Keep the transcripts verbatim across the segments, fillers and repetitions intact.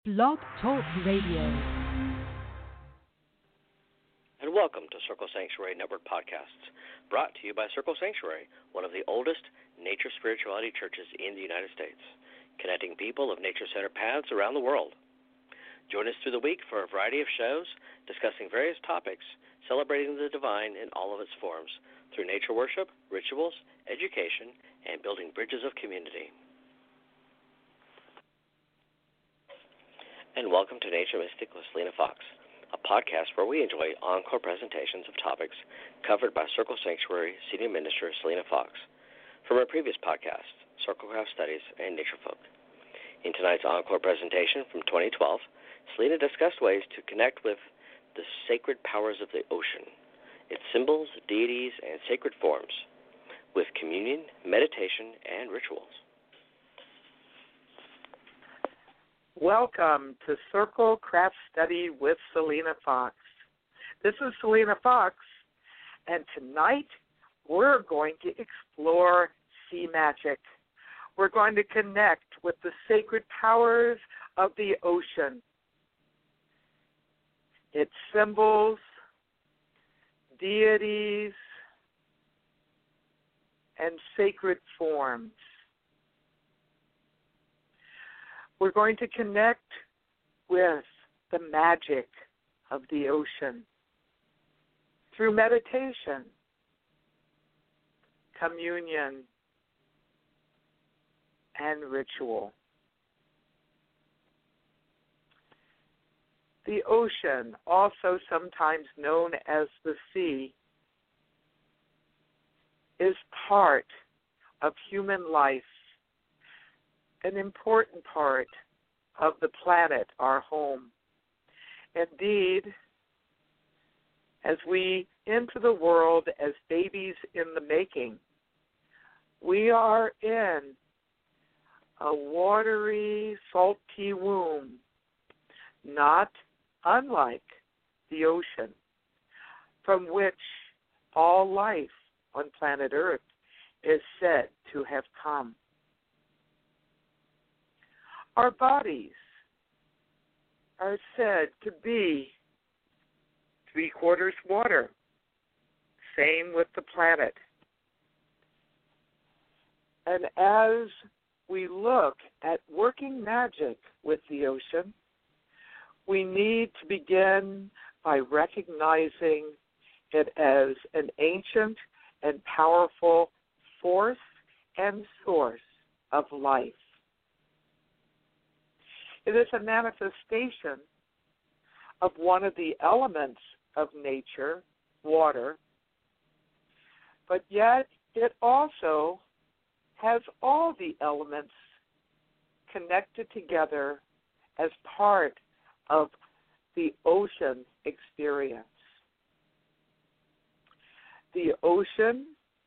Blog Talk Radio. And welcome to Circle Sanctuary Network Podcasts, brought to you by Circle Sanctuary, one of the oldest nature spirituality churches in the United States, connecting people of nature-centered paths around the world. Join us through the week for a variety of shows discussing various topics, celebrating the divine in all of its forms, through nature worship, rituals, education, and building bridges of community. And welcome to Nature Mystic with Selena Fox, a podcast where we enjoy encore presentations of topics covered by Circle Sanctuary Senior Minister Selena Fox from her previous podcasts, Circle Craft Studies and Nature Folk. In tonight's encore presentation from twenty twelve, Selena discussed ways to connect with the sacred powers of the ocean, its symbols, deities, and sacred forms, with communion, meditation, and rituals. Welcome to Circle Craft Study with Selena Fox. This is Selena Fox, and tonight we're going to explore sea magic. We're going to connect with the sacred powers of the ocean, its symbols, deities, and sacred forms. We're going to connect with the magic of the ocean through meditation, communion, and ritual. The ocean, also sometimes known as the sea, is part of human life, an important part of the planet, our home. Indeed, as we enter the world as babies in the making, we are in a watery, salty womb, not unlike the ocean, from which all life on planet Earth is said to have come. Our bodies are said to be three-quarters water. Same with the planet. And as we look at working magic with the ocean, we need to begin by recognizing it as an ancient and powerful force and source of life. It is a manifestation of one of the elements of nature, water, but yet it also has all the elements connected together as part of the ocean experience. The ocean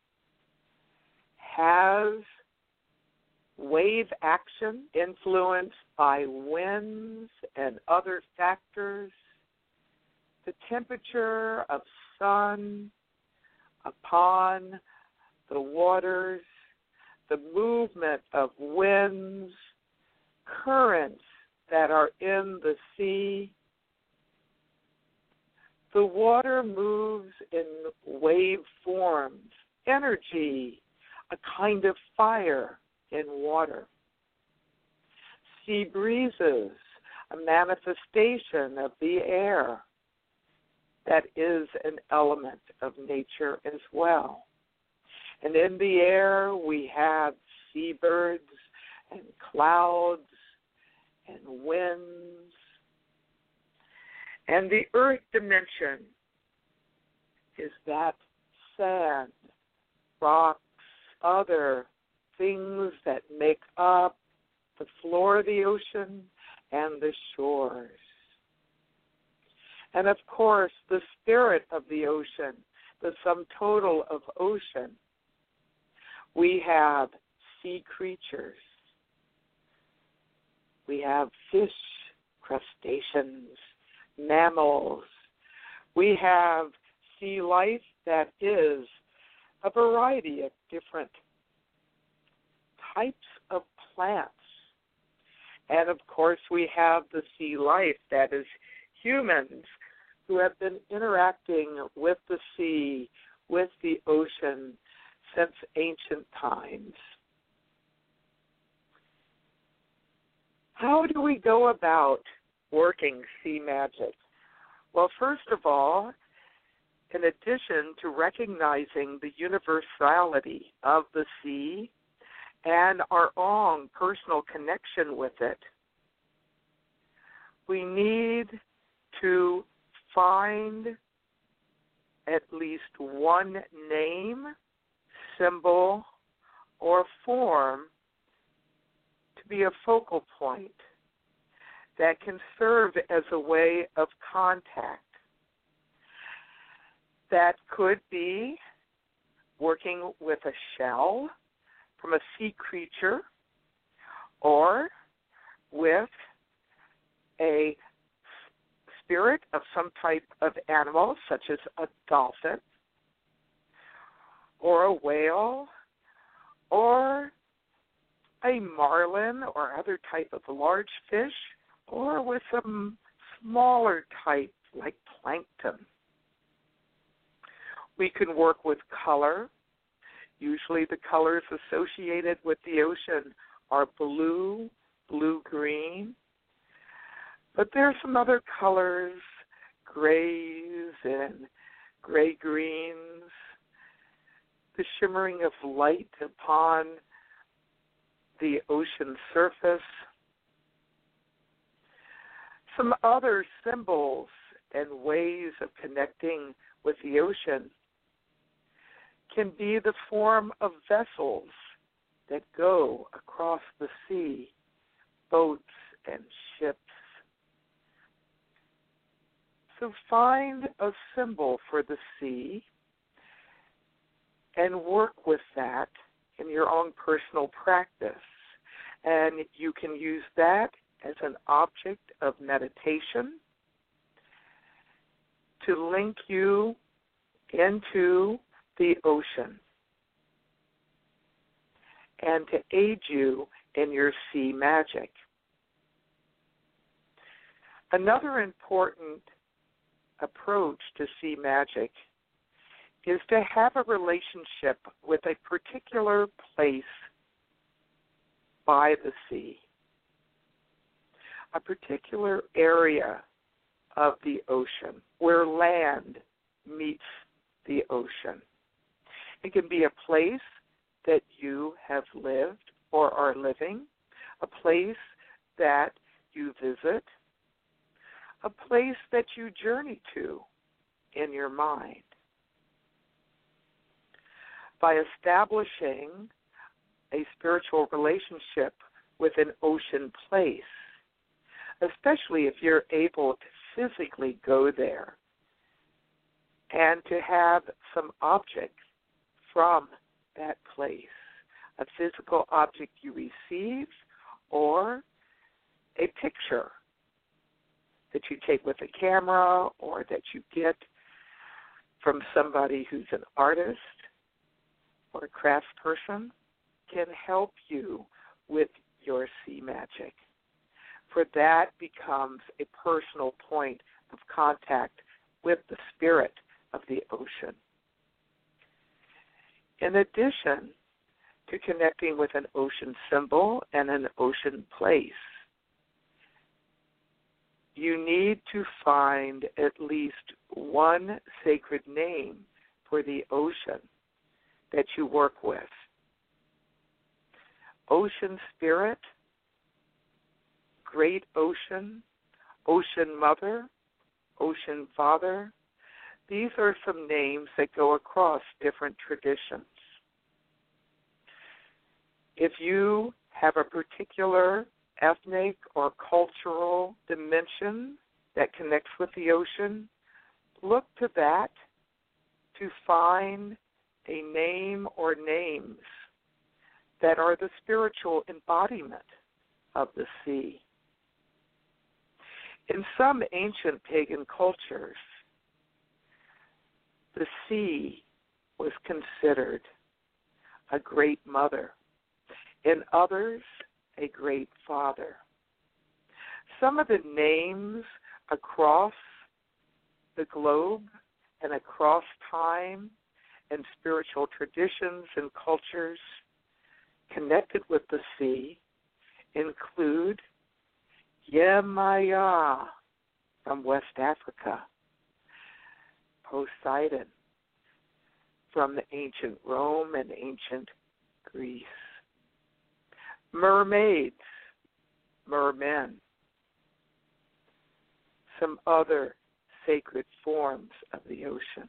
has wave action influenced by winds and other factors, the temperature of sun upon the waters, the movement of winds, currents that are in the sea. The water moves in wave forms, energy, a kind of fire in water. Sea breezes, a manifestation of the air that is an element of nature as well. And in the air we have seabirds and clouds and winds. And the earth dimension is that sand, rocks, other things that make up the floor of the ocean and the shores. And of course, the spirit of the ocean, the sum total of ocean. We have sea creatures. We have fish, crustaceans, mammals. We have sea life that is a variety of different types of plants And, of course, we have the sea life, that is humans who have been interacting with the sea, with the ocean, since ancient times. How do we go about working sea magic? Well, first of all, in addition to recognizing the universality of the sea and our own personal connection with it, we need to find at least one name, symbol, or form to be a focal point that can serve as a way of contact. That could be working with a shell from a sea creature or with a spirit of some type of animal, such as a dolphin or a whale or a marlin or other type of large fish, or with some smaller type like plankton. We can work with color. Usually the colors associated with the ocean are blue, blue-green. But there are some other colors, grays and gray-greens, the shimmering of light upon the ocean surface. Some other symbols and ways of connecting with the ocean can be the form of vessels that go across the sea, boats and ships. So find a symbol for the sea and work with that in your own personal practice. And you can use that as an object of meditation to link you into the ocean and to aid you in your sea magic. Another important approach to sea magic is to have a relationship with a particular place by the sea, a particular area of the ocean where land meets the ocean. It can be a place that you have lived or are living, a place that you visit, a place that you journey to in your mind. By establishing a spiritual relationship with an ocean place, especially if you're able to physically go there and to have some object from that place, a physical object you receive or a picture that you take with a camera or that you get from somebody who's an artist or a craftsperson can help you with your sea magic. For that becomes a personal point of contact with the spirit of the ocean. In addition to connecting with an ocean symbol and an ocean place, you need to find at least one sacred name for the ocean that you work with. Ocean Spirit, Great Ocean, Ocean Mother, Ocean Father. These are some names that go across different traditions. If you have a particular ethnic or cultural dimension that connects with the ocean, look to that to find a name or names that are the spiritual embodiment of the sea. In some ancient pagan cultures, the sea was considered a great mother. In others, a great father. some of the names across the globe and across time and spiritual traditions and cultures connected with the sea include Yemaya from West Africa, Poseidon from the ancient Rome and ancient Greece, mermaids, mermen, some other sacred forms of the ocean.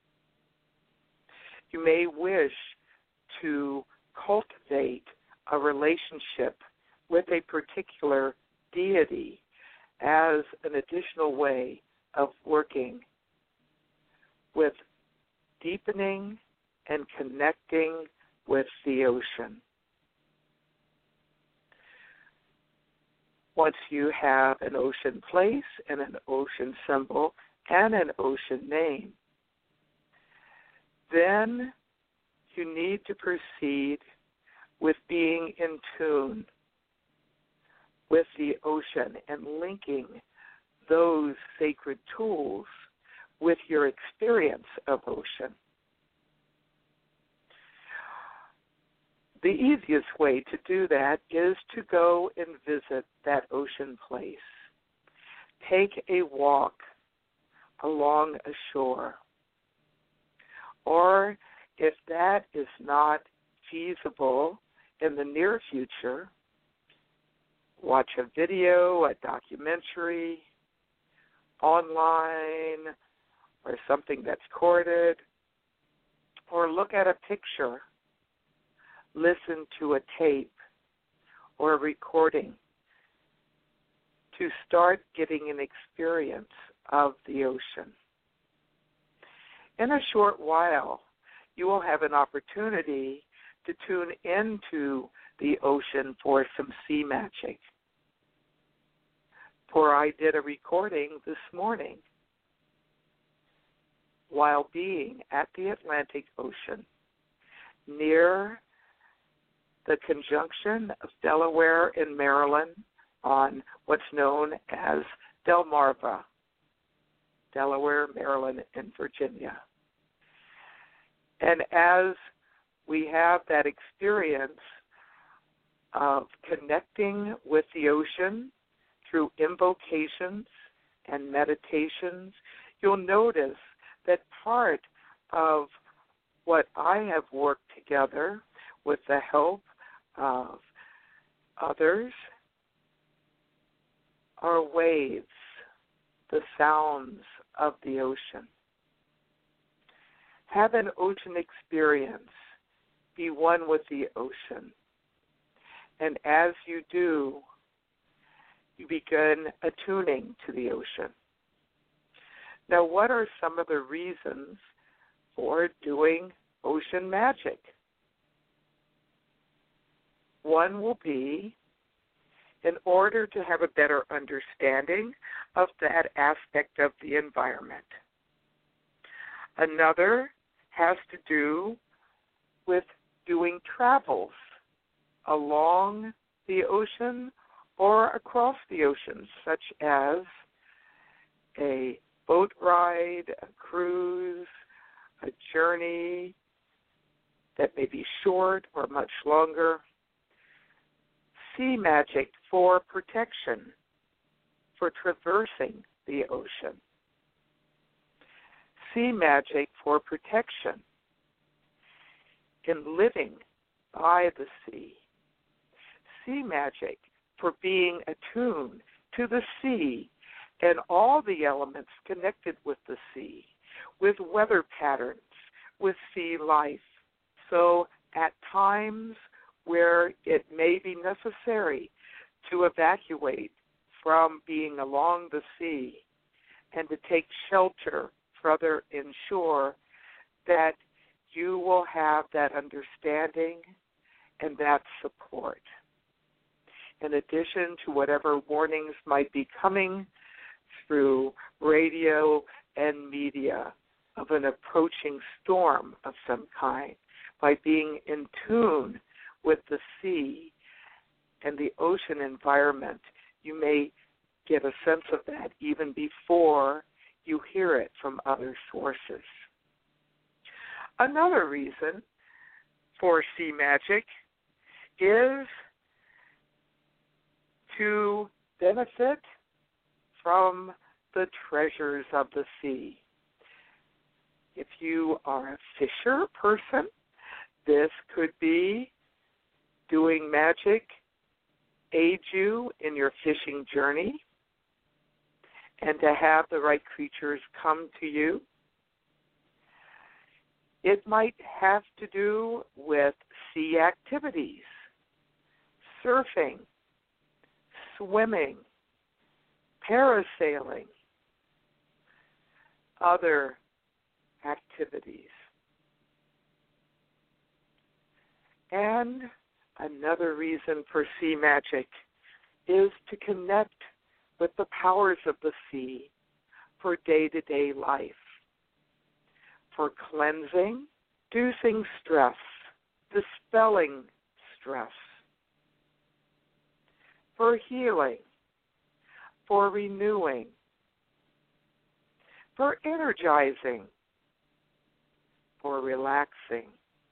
You may wish to cultivate a relationship with a particular deity as an additional way of working with deepening and connecting with the ocean. Once you have an ocean place and an ocean symbol and an ocean name, then you need to proceed with being in tune with the ocean and linking those sacred tools with your experience of ocean. The easiest way to do that is to go and visit that ocean place. Take a walk along a shore. Or if that is not feasible in the near future, watch a video, a documentary, online, or something that's recorded, or look at a picture, listen to a tape or a recording to start getting an experience of the ocean. In a short while, you will have an opportunity to tune into the ocean for some sea magic. For I did a recording this morning while being at the Atlantic Ocean near the conjunction of Delaware and Maryland on what's known as Delmarva, Delaware, Maryland, and Virginia. And as we have that experience of connecting with the ocean through invocations and meditations, you'll notice that part of what I have worked together with the help of others are waves, the sounds of the ocean. Have an ocean experience. Be one with the ocean. And as you do, you begin attuning to the ocean. Now, what are some of the reasons for doing ocean magic? One will be in order to have a better understanding of that aspect of the environment. Another has to do with doing travels along the ocean or across the ocean, such as a boat ride, a cruise, a journey that may be short or much longer. Sea magic for protection, for traversing the ocean. Sea magic for protection in living by the sea. Sea magic for being attuned to the sea and all the elements connected with the sea, with weather patterns, with sea life. So at times where it may be necessary to evacuate from being along the sea and to take shelter further inshore, that you will have that understanding and that support. In addition to whatever warnings might be coming through radio and media of an approaching storm of some kind, by being in tune with the sea and the ocean environment, you may get a sense of that even before you hear it from other sources. Another reason for sea magic is to benefit from the treasures of the sea. If you are a fisher person, this could be doing magic aid you in your fishing journey and to have the right creatures come to you. It might have to do with sea activities, surfing, swimming, parasailing, other activities. And another reason for sea magic is to connect with the powers of the sea for day-to-day life, for cleansing, reducing stress, dispelling stress, for healing, for renewing, for energizing, for relaxing.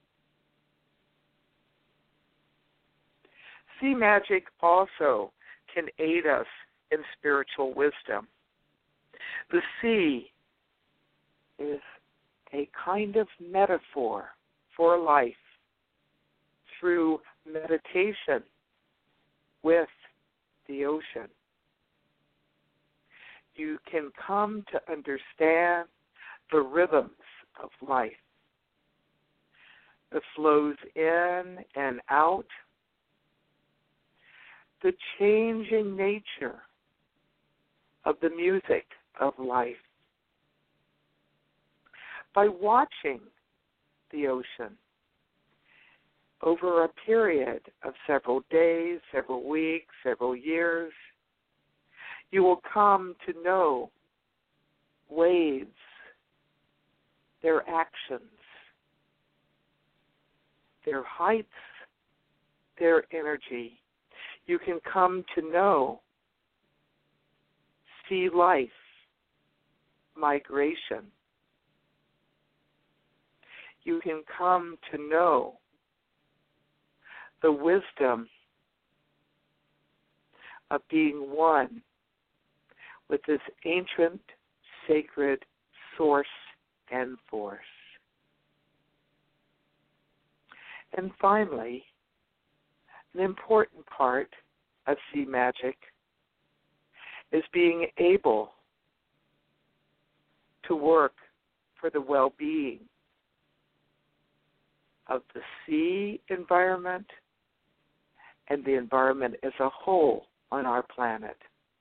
Sea magic also can aid us in spiritual wisdom. The sea is a kind of metaphor for life through meditation with the ocean. You can come to understand the rhythms of life, the flows in and out, the changing nature of the music of life. By watching the ocean over a period of several days, several weeks, several years, you will come to know waves, their actions, their heights, their energy. You can come to know sea life, migration. You can come to know the wisdom of being one with this ancient, sacred source and force. And finally, an important part of sea magic is being able to work for the well-being of the sea environment and the environment as a whole on our planet.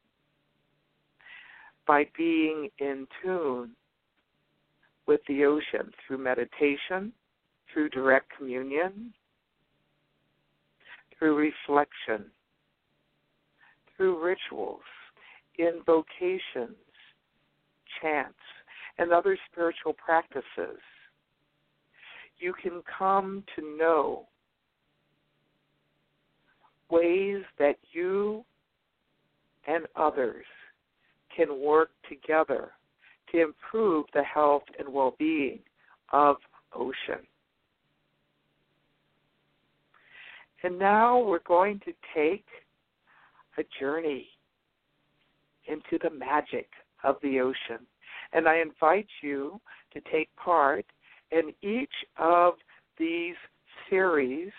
By being in tune with the ocean through meditation, through direct communion, through reflection, through rituals, invocations, chants, and other spiritual practices, you can come to know ways that you and others can work together to improve the health and well-being of ocean. And now we're going to take a journey into the magic of the ocean. And I invite you to take part in each of these series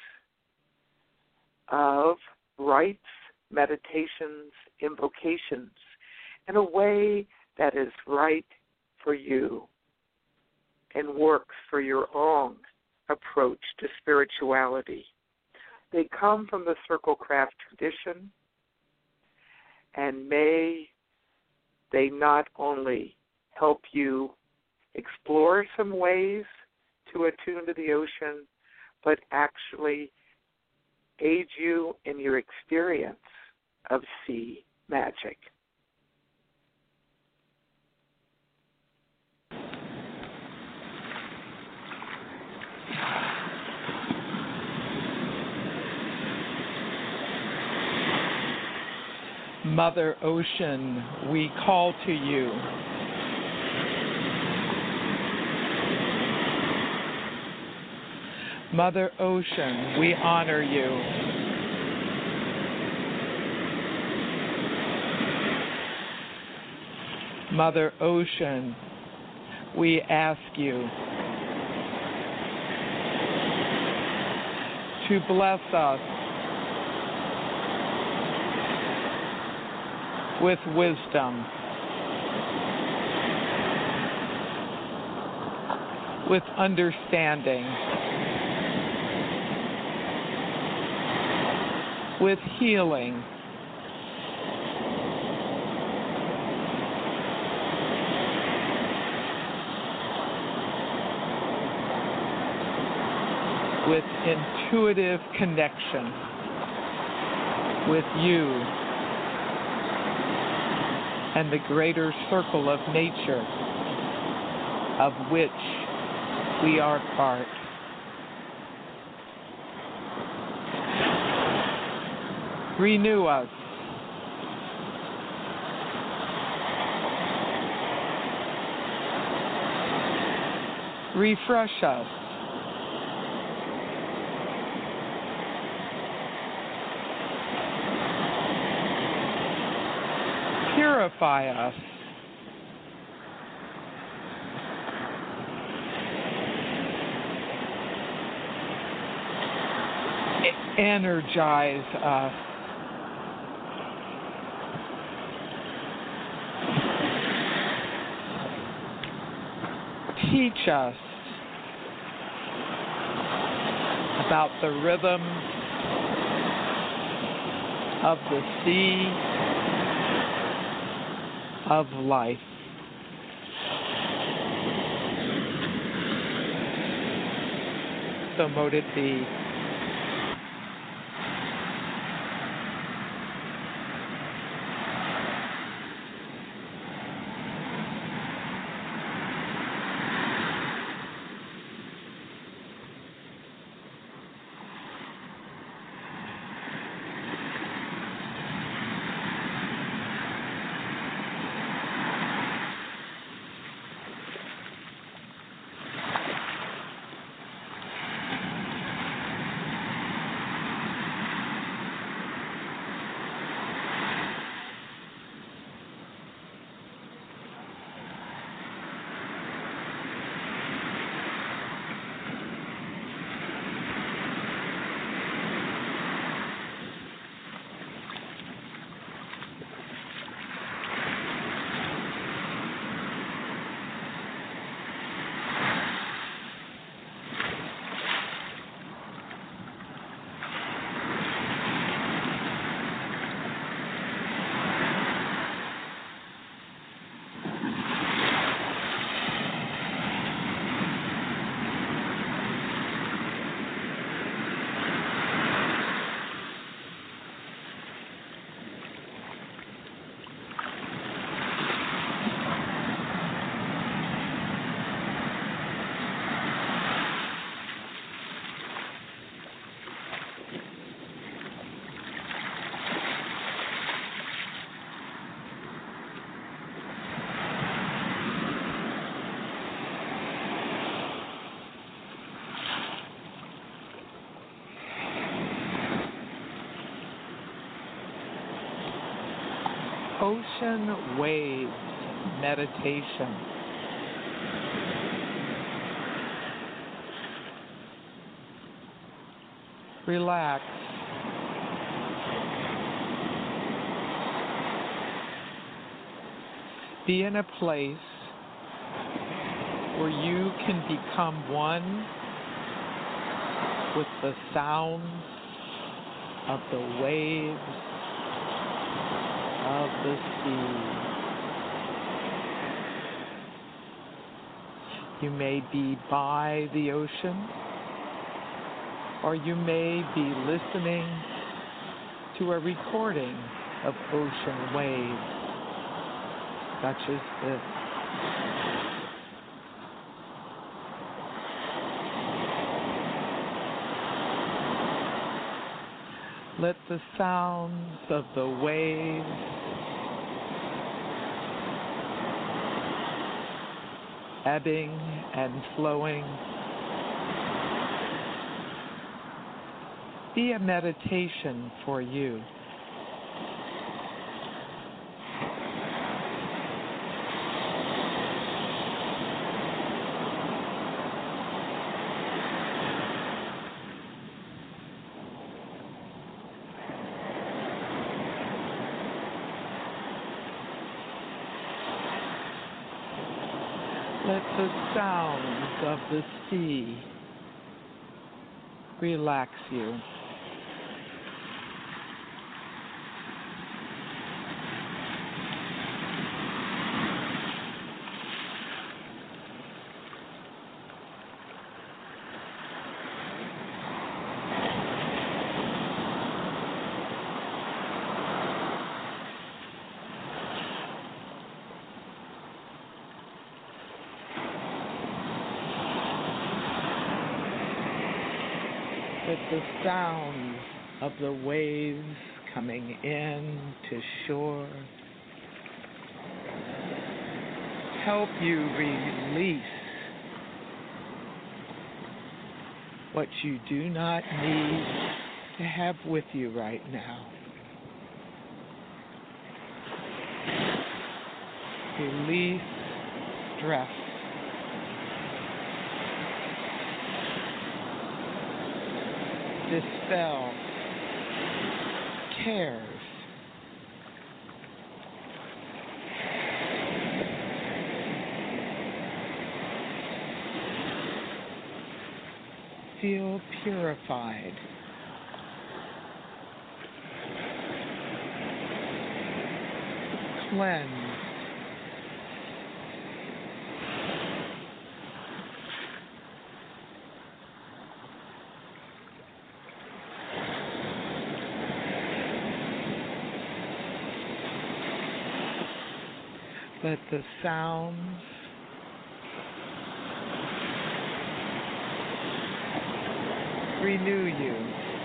of rites, meditations, invocations in a way that is right for you and works for your own approach to spirituality. They come from the Circlecraft tradition, and may they not only help you explore some ways to attune to the ocean, but actually aid you in your experience of sea magic. Mother Ocean, we call to you. Mother Ocean, we honor you. Mother Ocean, we ask you to bless us with wisdom, with understanding, with healing, with intuitive connection with you and the greater circle of nature of which we are part. Renew us. Refresh us. Purify us. E- energize us. Teach us about the rhythm of the sea of life. So mote it be. Ocean Waves Meditation. Relax. Be in a place where you can become one with the sounds of the waves of the sea. You may be by the ocean, or you may be listening to a recording of ocean waves, such as this. Let the sounds of the waves ebbing and flowing be a meditation for you. Let the sounds of the sea relax you. With the sounds of the waves coming in to shore, help you release what you do not need to have with you right now. Release stress. Dispel cares. Feel purified. Cleanse. Let the sounds renew you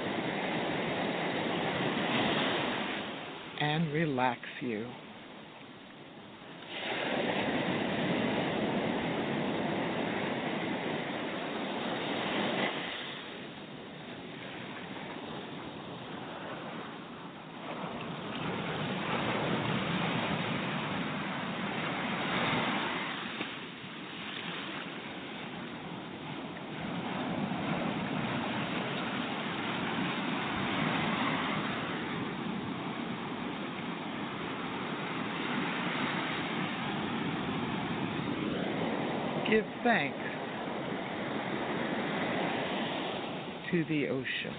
and relax you. Give thanks to the ocean.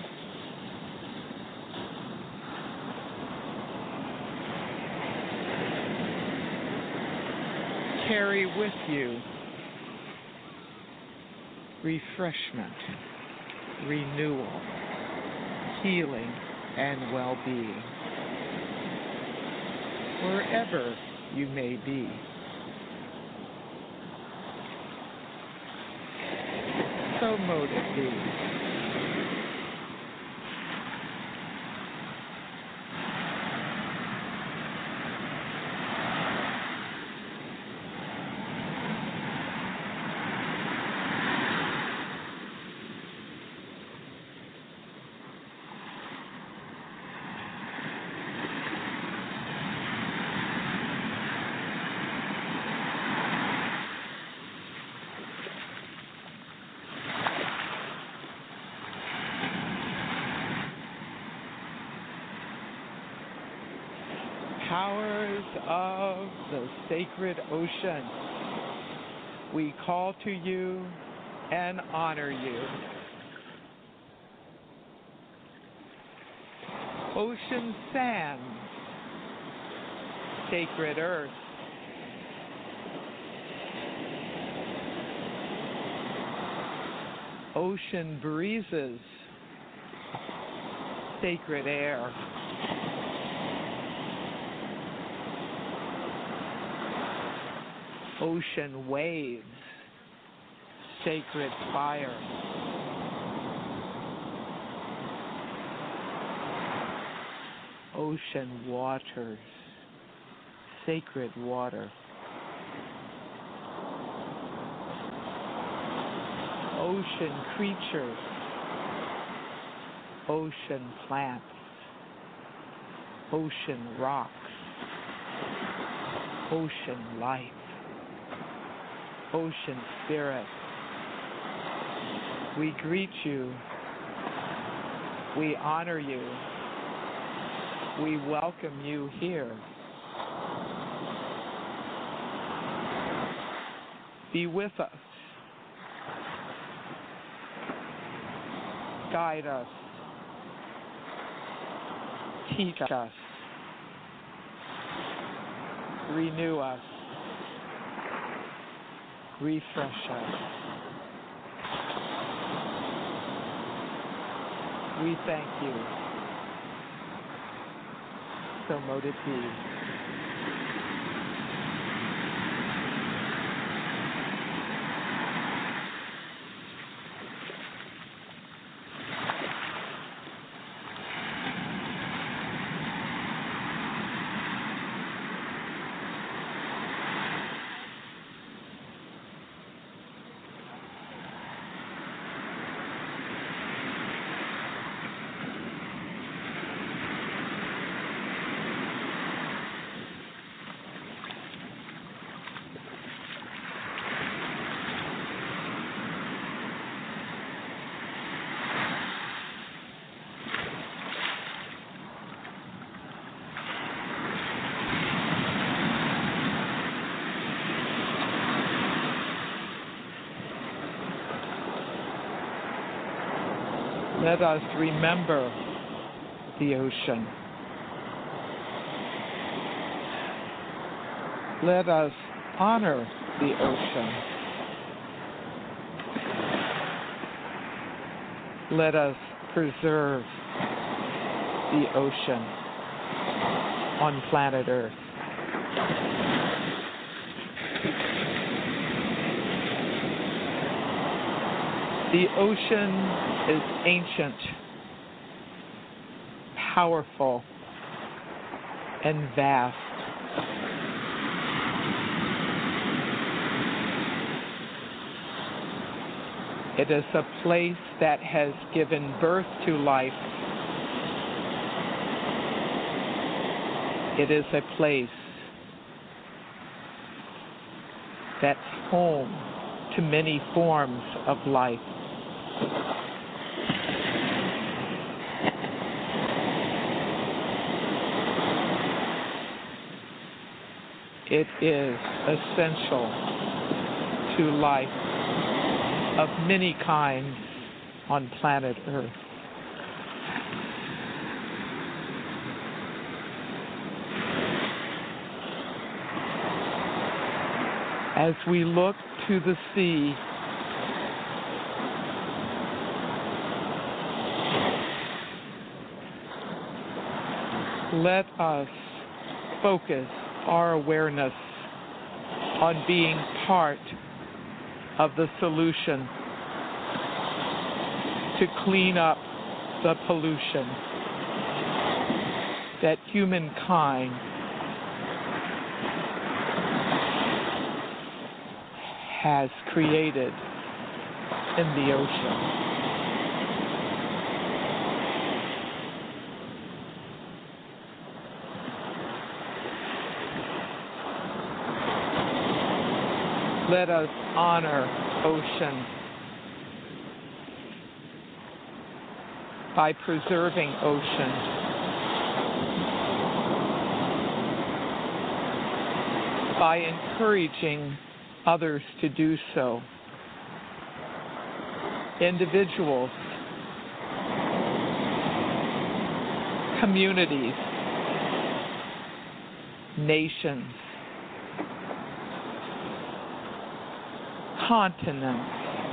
Carry with you refreshment, renewal, healing, and well-being, wherever you may be. So mote it be. Powers of the sacred ocean, we call to you and honor you. Ocean sands, sacred earth, ocean breezes, sacred air. Ocean waves, sacred fire. ocean waters, sacred water. Ocean creatures, ocean plants, ocean rocks, ocean life, ocean spirit. We greet you, we honor you, we welcome you here. Be with us. Guide us, teach us, renew us, refresh us. We thank you. So mote it be. Let us remember the ocean. Let us honor the ocean. Let us preserve the ocean on planet Earth. The ocean is ancient, powerful, and vast. It is a place that has given birth to life. It is a place that's home to many forms of life. It is essential to life of many kinds on planet Earth. As we look to the sea, let us focus our awareness on being part of the solution to clean up the pollution that humankind has created in the ocean. Let us honor ocean by preserving ocean. By encouraging others to do so. Individuals, communities, nations, continents,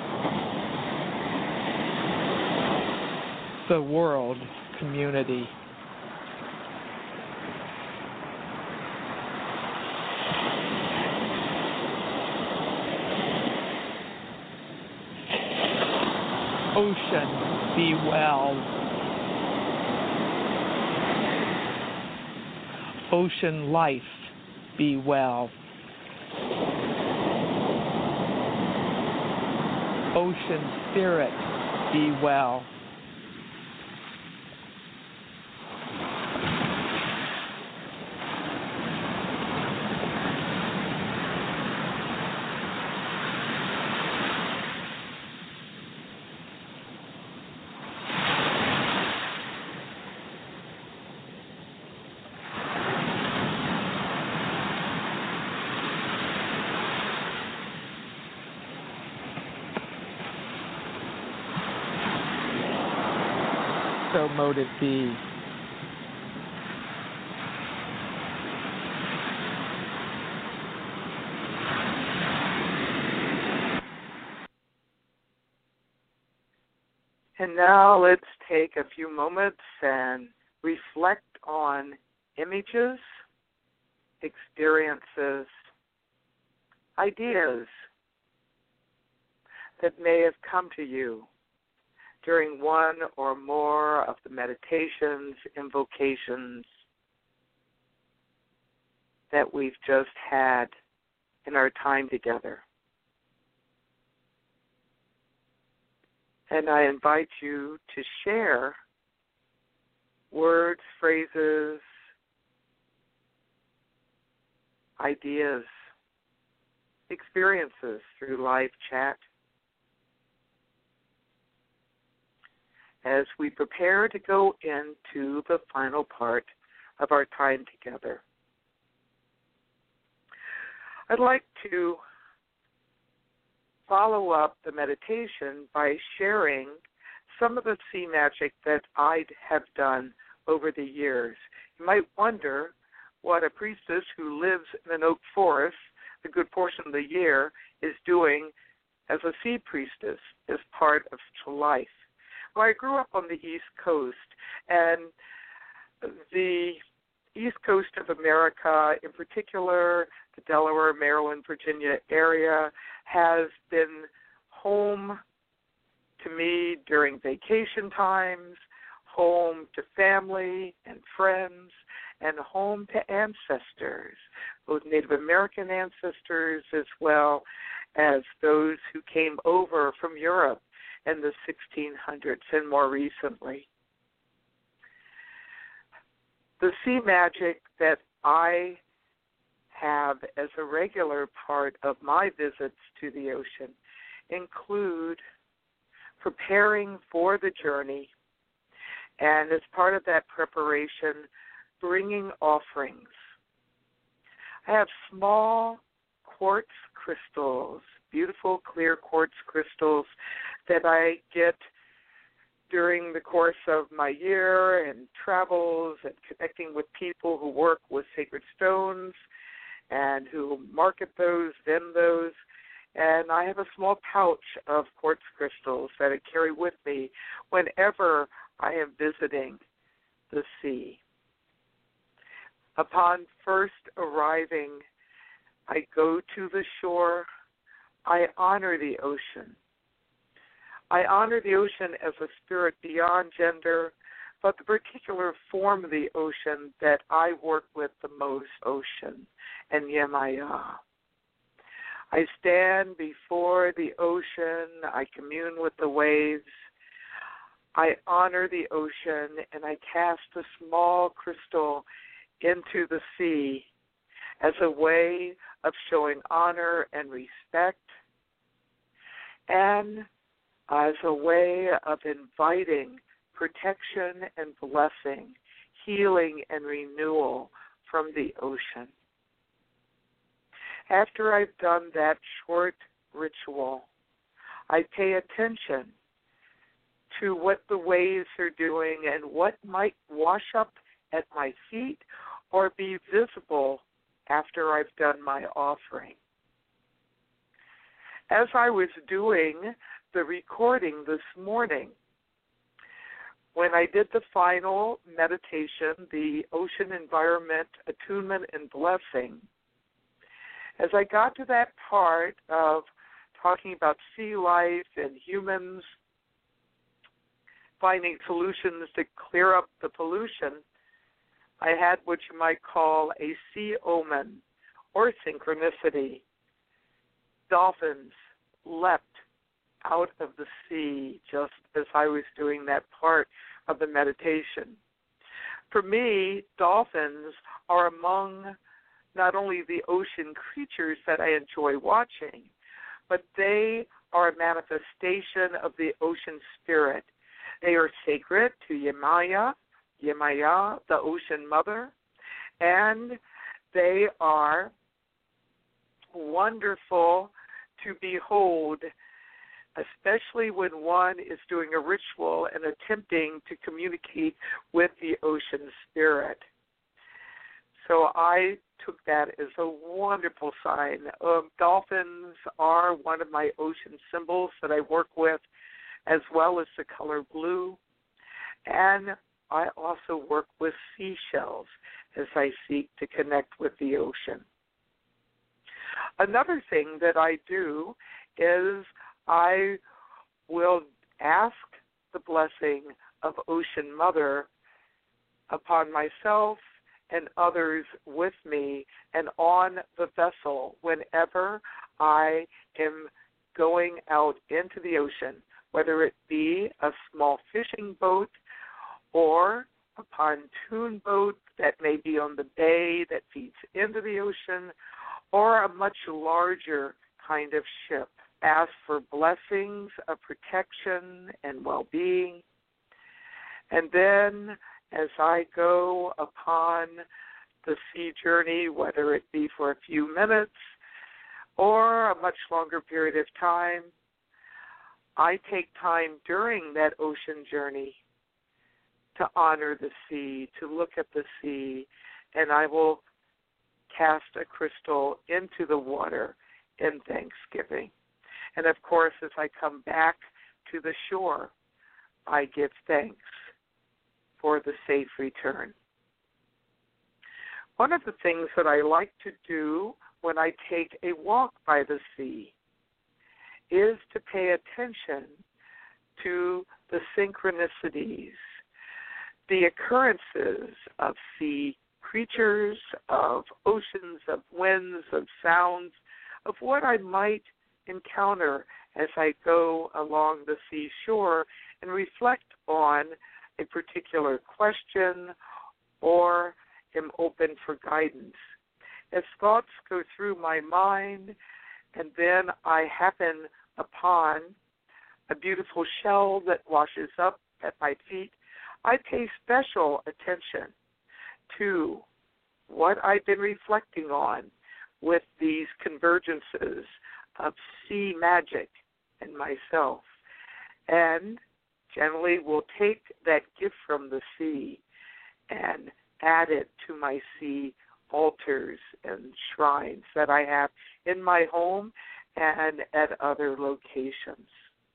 the world community. Ocean, be well. ocean life be well. Ocean spirit be well. So mote it be. And now let's take a few moments and reflect on images, experiences, ideas that may have come to you during one or more of the meditations, invocations that we've just had in our time together. And I invite you to share words, phrases, ideas, experiences through live chat. As we prepare to go into the final part of our time together, I'd like to follow up the meditation by sharing some of the sea magic that I have done over the years. You might wonder what a priestess who lives in an oak forest a good portion of the year is doing as a sea priestess as part of such a life. Well, I grew up on the East Coast, and the East Coast of America, in particular, the Delaware, Maryland, Virginia area, has been home to me during vacation times, home to family and friends, and home to ancestors, both Native American ancestors as well as those who came over from Europe in the sixteen hundreds and more recently. The sea magic that I have as a regular part of my visits to the ocean include preparing for the journey, and as part of that preparation, bringing offerings. I have small quartz crystals, beautiful clear quartz crystals that I get during the course of my year and travels and connecting with people who work with sacred stones and who market those, vend those. And I have a small pouch of quartz crystals that I carry with me whenever I am visiting the sea. Upon first arriving, I go to the shore. I honor the ocean. I honor the ocean as a spirit beyond gender, but the particular form of the ocean that I work with the most, ocean, and Yemaya. I stand before the ocean. I commune with the waves. I honor the ocean, and I cast a small crystal into the sea as a way of showing honor and respect, and as a way of inviting protection and blessing, healing and renewal from the ocean. After I've done that short ritual, I pay attention to what the waves are doing and what might wash up at my feet or be visible after I've done my offering. As I was doing the recording this morning, when I did the final meditation, the ocean environment, attunement, and blessing, as I got to that part of talking about sea life and humans finding solutions to clear up the pollution, I had what you might call a sea omen or synchronicity. Dolphins leapt out of the sea just as I was doing that part of the meditation. For me, dolphins are among not only the ocean creatures that I enjoy watching, but they are a manifestation of the ocean spirit. They are sacred to Yemaya, Yemaya, the ocean mother, and they are wonderful to behold, especially when one is doing a ritual and attempting to communicate with the ocean spirit. So I took that as a wonderful sign. Um, dolphins are one of my ocean symbols that I work with, as well as the color blue. And I also work with seashells as I seek to connect with the ocean. Another thing that I do is I will ask the blessing of Ocean Mother upon myself and others with me and on the vessel whenever I am going out into the ocean, whether it be a small fishing boat or a pontoon boat that may be on the bay that feeds into the ocean, or a much larger kind of ship. Ask for blessings of protection and well-being. And then as I go upon the sea journey, whether it be for a few minutes or a much longer period of time, I take time during that ocean journey to honor the sea, to look at the sea, and I will cast a crystal into the water in thanksgiving. And of course, as I come back to the shore, I give thanks for the safe return. One of the things that I like to do when I take a walk by the sea is to pay attention to the synchronicities, the occurrences of sea creatures, of oceans, of winds, of sounds, of what I might encounter as I go along the seashore and reflect on a particular question or am open for guidance. As thoughts go through my mind and then I happen upon a beautiful shell that washes up at my feet, I pay special attention to what I've been reflecting on with these convergences of sea magic and myself, and generally will take that gift from the sea and add it to my sea altars and shrines that I have in my home and at other locations.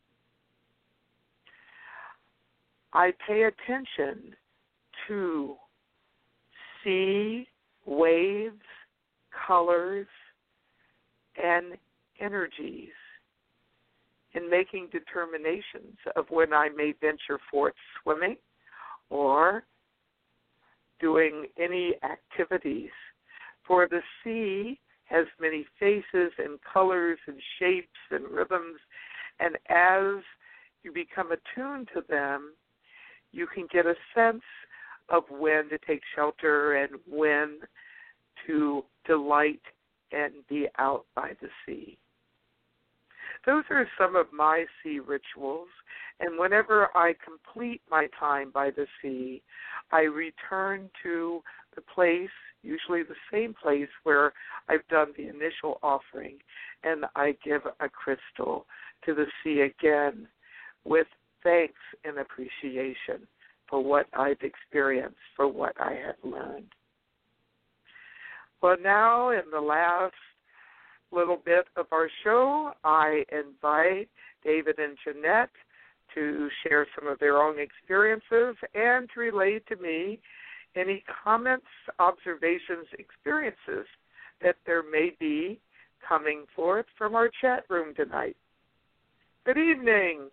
I pay attention to sea, waves, colors, and energies in making determinations of when I may venture forth swimming or doing any activities. For the sea has many faces and colors and shapes and rhythms, and as you become attuned to them, you can get a sense of when to take shelter and when to delight and be out by the sea. Those are some of my sea rituals, and whenever I complete my time by the sea, I return to the place, usually the same place where I've done the initial offering, and I give a crystal to the sea again with thanks and appreciation for what I've experienced, for what I have learned. Well, now in the last little bit of our show, I invite David and Jeanette to share some of their own experiences and to relay to me any comments, observations, experiences that there may be coming forth from our chat room tonight. Good evening.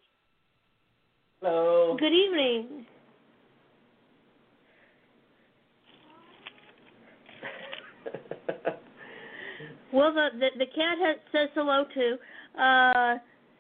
Hello. Good evening. Well, the, the the cat has, says hello too. Uh,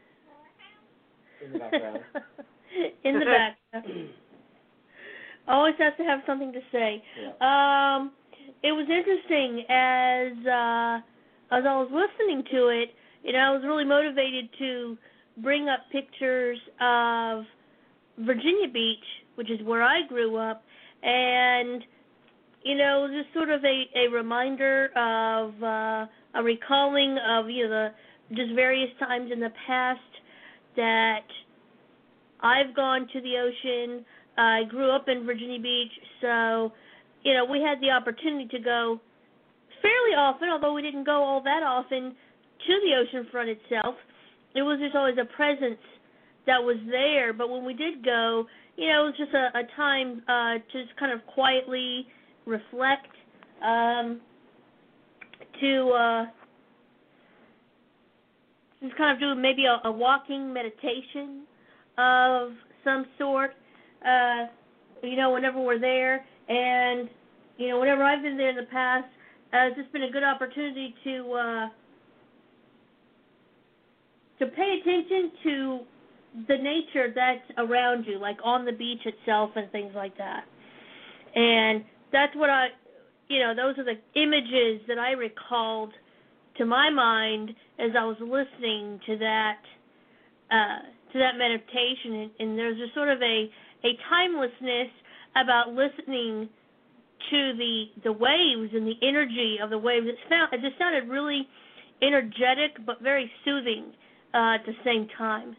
in the background. in the background. Always has to have something to say. Yeah. Um, it was interesting as uh, as I was listening to it. You know, I was really motivated to bring up pictures of Virginia Beach, which is where I grew up, and you know, just sort of a, a reminder of uh, a recalling of you know the just various times in the past that I've gone to the ocean. I grew up in Virginia Beach, so you know we had the opportunity to go fairly often, although we didn't go all that often to the oceanfront itself. It was just always a presence that was there. But when we did go, you know, it was just a, a time uh, to just kind of quietly reflect, um, to uh, just kind of do maybe a, a walking meditation of some sort, uh, you know, whenever we're there. And, you know, whenever I've been there in the past, uh, it's just been a good opportunity to uh, to pay attention to the nature that's around you, like on the beach itself and things like that. And that's what I, you know, those are the images that I recalled to my mind as I was listening to that uh, to that meditation. And, and there's a sort of a, a timelessness about listening to the the waves and the energy of the waves. It, found, it just sounded really energetic but very soothing uh, at the same time.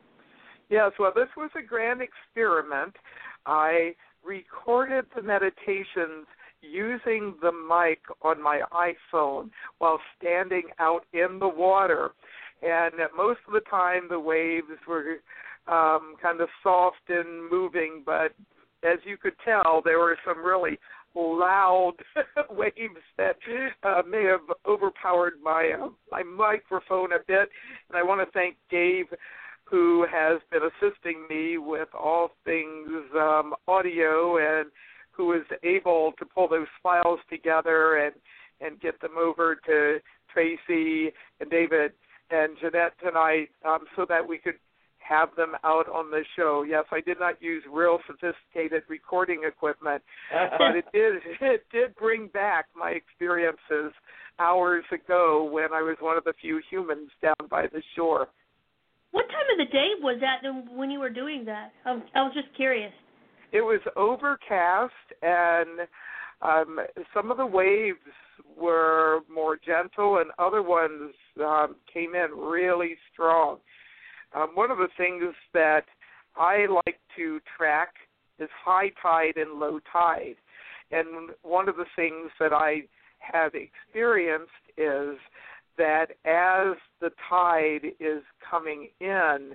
Yes, well, this was a grand experiment. I recorded the meditations using the mic on my iPhone while standing out in the water. And most of the time the waves were um, kind of soft and moving, but as you could tell, there were some really loud waves that uh, may have overpowered my uh, my microphone a bit. And I want to thank Dave, who has been assisting me with all things um, audio and who was able to pull those files together and, and get them over to Tracy and David and Jeanette tonight um, so that we could have them out on the show. Yes, I did not use real sophisticated recording equipment, but it did it did bring back my experiences hours ago when I was one of the few humans down by the shore. What time of the day was that when you were doing that? I was, I was just curious. It was overcast, and um, some of the waves were more gentle, and other ones um, came in really strong. Um, one of the things that I like to track is high tide and low tide. And one of the things that I have experienced is that as the tide is coming in,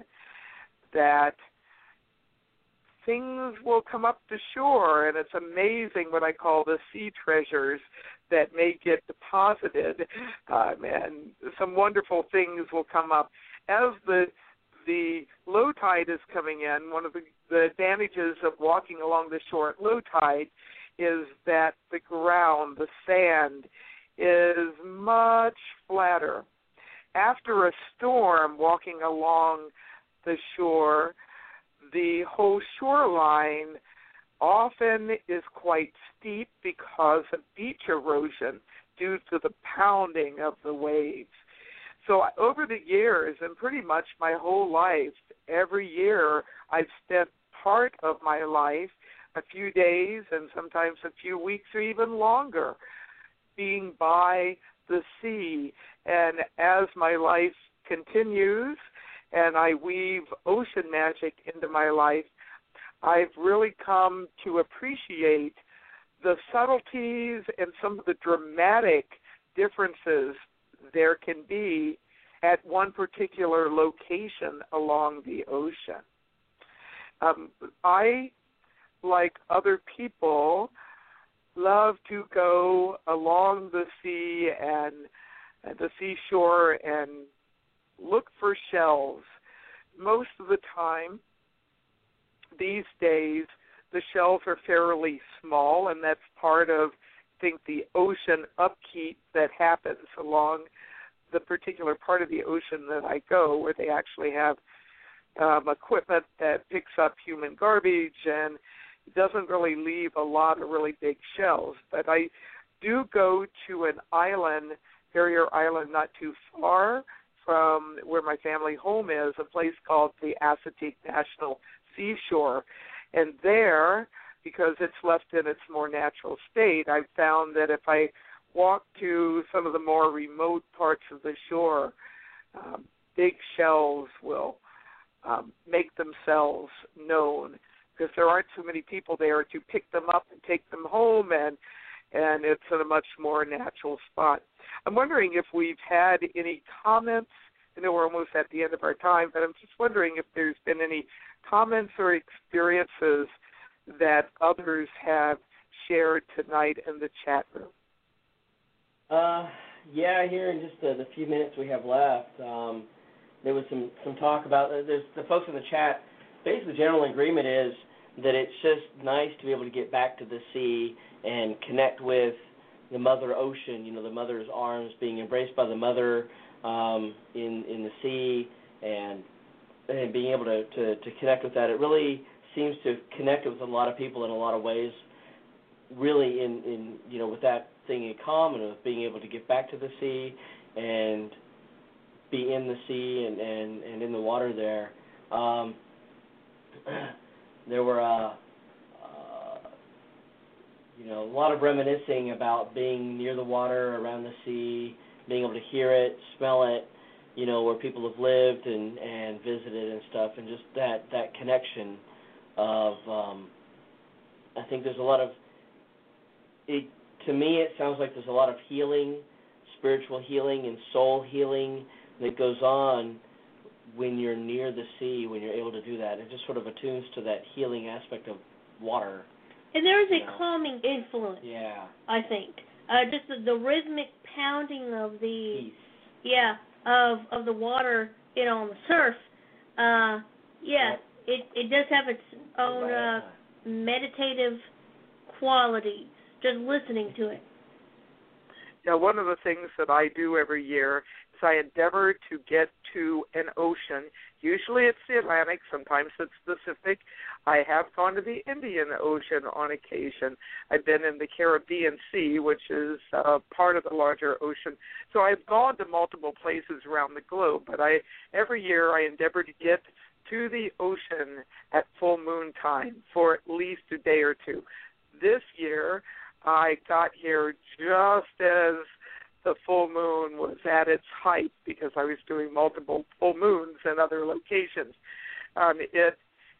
that things will come up to shore, and it's amazing what I call the sea treasures that may get deposited, um, and some wonderful things will come up. As the the low tide is coming in, one of the, the advantages of walking along the shore at low tide is that the ground, the sand, is much flatter. After a storm, walking along the shore, the whole shoreline often is quite steep because of beach erosion due to the pounding of the waves. So over the years, and pretty much my whole life, every year I've spent part of my life, a few days and sometimes a few weeks or even longer, being by the sea. And as my life continues and I weave ocean magic into my life, I've really come to appreciate the subtleties and some of the dramatic differences there can be at one particular location along the ocean. Um, I, like other people, love to go along the sea and, and the seashore and look for shells. Most of the time, these days, the shells are fairly small, and that's part of think the ocean upkeep that happens along the particular part of the ocean that I go, where they actually have um, equipment that picks up human garbage and doesn't really leave a lot of really big shells. But I do go to an island, Barrier Island, not too far from where my family home is, a place called the Assateague National Seashore. And there, because it's left in its more natural state, I've found that if I walk to some of the more remote parts of the shore, um, big shells will um, make themselves known because there aren't too many people there to pick them up and take them home, and and it's in a much more natural spot. I'm wondering if we've had any comments. I know we're almost at the end of our time, but I'm just wondering if there's been any comments or experiences that others have shared tonight in the chat room. Uh, yeah, here in just the, the few minutes we have left, um, there was some, some talk about, uh, there's the folks in the chat, basically the general agreement is that it's just nice to be able to get back to the sea and connect with the mother ocean, you know, the mother's arms, being embraced by the mother um, in in the sea, and and being able to, to, to connect with that. It really seems to connect with a lot of people in a lot of ways, really in, in you know, with that thing in common of being able to get back to the sea and be in the sea and, and, and in the water there. Um, there were, uh, uh, you know, a lot of reminiscing about being near the water, around the sea, being able to hear it, smell it, you know, where people have lived and, and visited and stuff, and just that, that connection of, um, I think there's a lot of, it, to me it sounds like there's a lot of healing, spiritual healing and soul healing that goes on when you're near the sea, when you're able to do that. It just sort of attunes to that healing aspect of water. And there is a know. calming influence, Yeah. I think. Uh, just the, the rhythmic pounding of the, Peace. yeah, of of the water, you know, on the surf. Uh, yeah, Yeah. it it does have its own uh, meditative qualities. Just listening to it. Now, one of the things that I do every year is I endeavor to get to an ocean. Usually it's the Atlantic, sometimes it's the Pacific. I have gone to the Indian Ocean on occasion. I've been in the Caribbean Sea, which is uh, part of the larger ocean. So I've gone to multiple places around the globe, but I every year I endeavor to get to the ocean at full moon time for at least a day or two. This year, I got here just as the full moon was at its height because I was doing multiple full moons in other locations. Um, it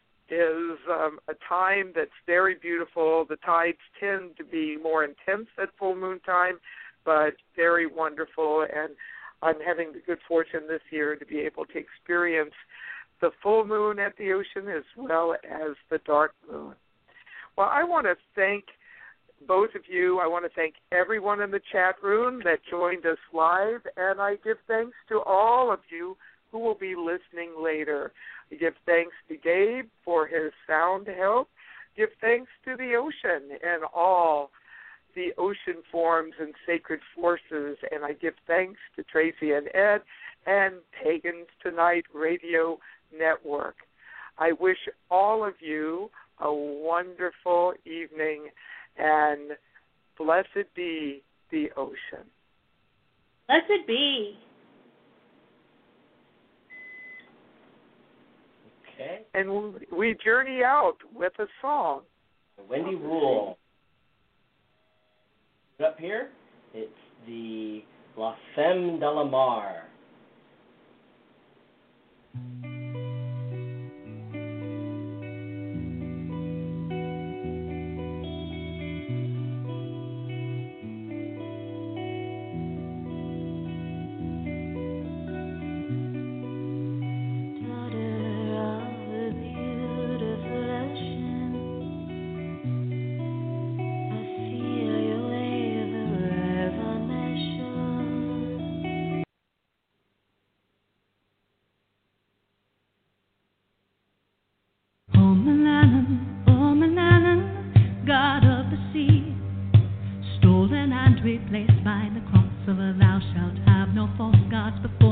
is um, a time that's very beautiful. The tides tend to be more intense at full moon time, but very wonderful. And I'm having the good fortune this year to be able to experience the full moon at the ocean as well as the dark moon. Well, I want to thank both of you. I want to thank everyone in the chat room that joined us live, and I give thanks to all of you who will be listening later. I give thanks to Gabe for his sound help. Give thanks to the ocean and all the ocean forms and sacred forces, and I give thanks to Tracy and Ed and Pagans Tonight Radio Network. I wish all of you a wonderful evening, and blessed be the ocean. Blessed be. Okay. And we journey out with a song. Wendy Rule. Up here, it's the La Femme de la Mar.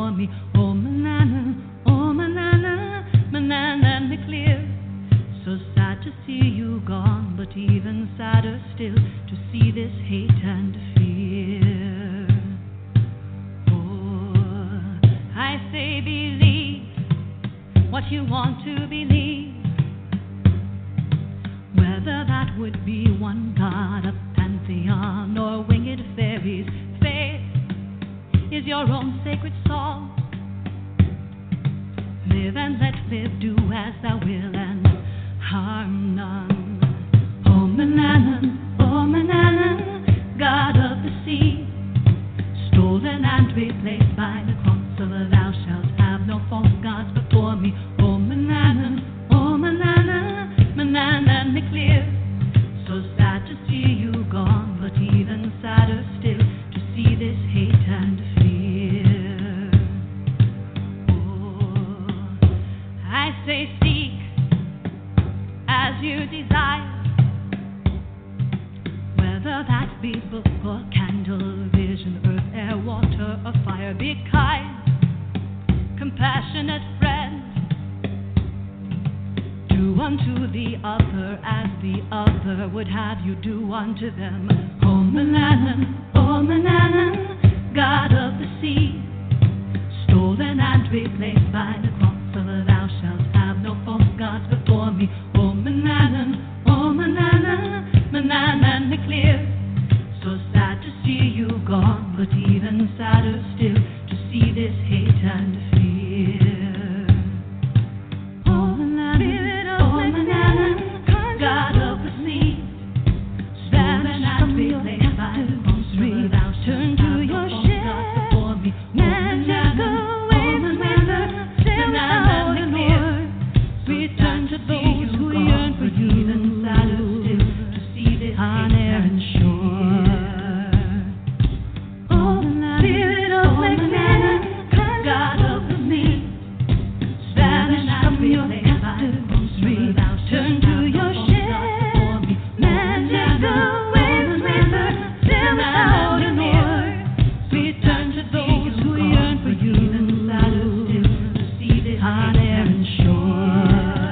before me. Oh, manana, oh, manana, manana, me clear. So sad to see you gone, but even sadder still to see this hate and fear. Oh, I say believe what you want to believe, whether that would be one god, a pantheon, or winged fairies. Faith is your own sacred song. Live and let live, do as thou will, and harm none. Oh, Manannan, oh, Manannan, god of the sea, stolen and replaced by the cross of a thou shalt have no false gods before me. Oh, Manannan, oh, Manannan, Manannan, me clear. So sad to see you gone, but even sadder still to see this hate and fear. Oh, I say seek as you desire, whether that be book or candle, vision, earth, air, water, or fire. Be kind, compassionate friend. Do unto the other as the other would have you do unto them. Oh, Manannan, oh, Manannan, god of the sea, stolen and replaced by the cross of a thou shalt have no false gods before me. Oh, Manannan, oh, Manannan, Manannan, me clear. So sad to see you gone, but even sadder still to see this hate and fear. Oh, Manannan, oh, Manannan, god of the sea, stolen and replaced by the cross of a thou shalt have no false gods before me. Magical waves, river, sail out and clear. Return to those who yearn for you, even sadder still to see this on air and shore. Oh, Spirit of Manannan, God of the sea, vanish from your captives, turn to your ship. Magical waves, river, sail out and o'er. Return to those who yearn for you, even sadder still to see this on air and shore.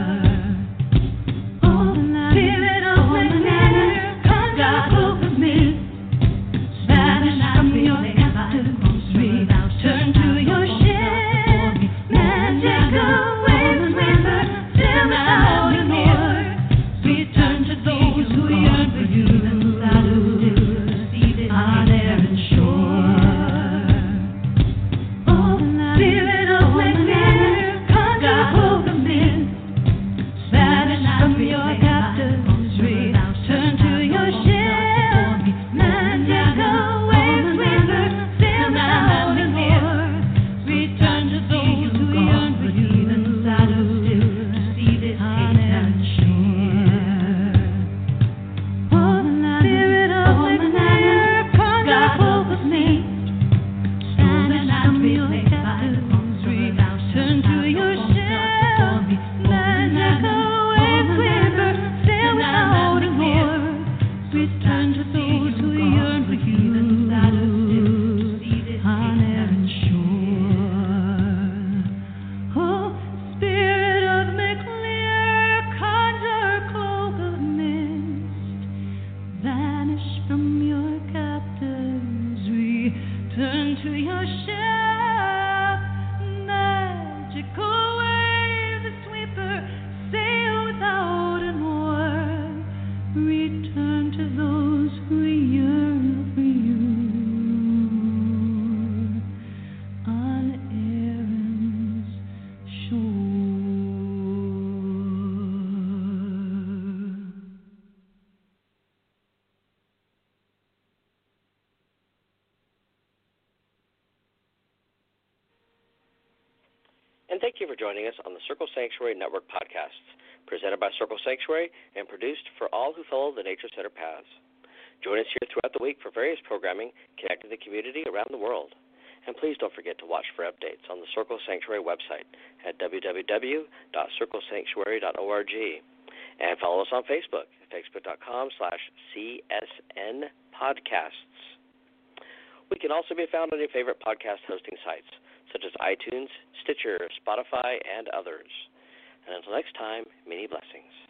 And thank you for joining us on the Circle Sanctuary Network podcasts, presented by Circle Sanctuary and produced for all who follow the nature-centered paths. Join us here throughout the week for various programming connecting the community around the world. And please don't forget to watch for updates on the Circle Sanctuary website at w w w dot circle sanctuary dot org. And follow us on Facebook at facebook.com slash CSN podcasts. We can also be found on your favorite podcast hosting sites, such as iTunes, Stitcher, Spotify, and others. And until next time, many blessings.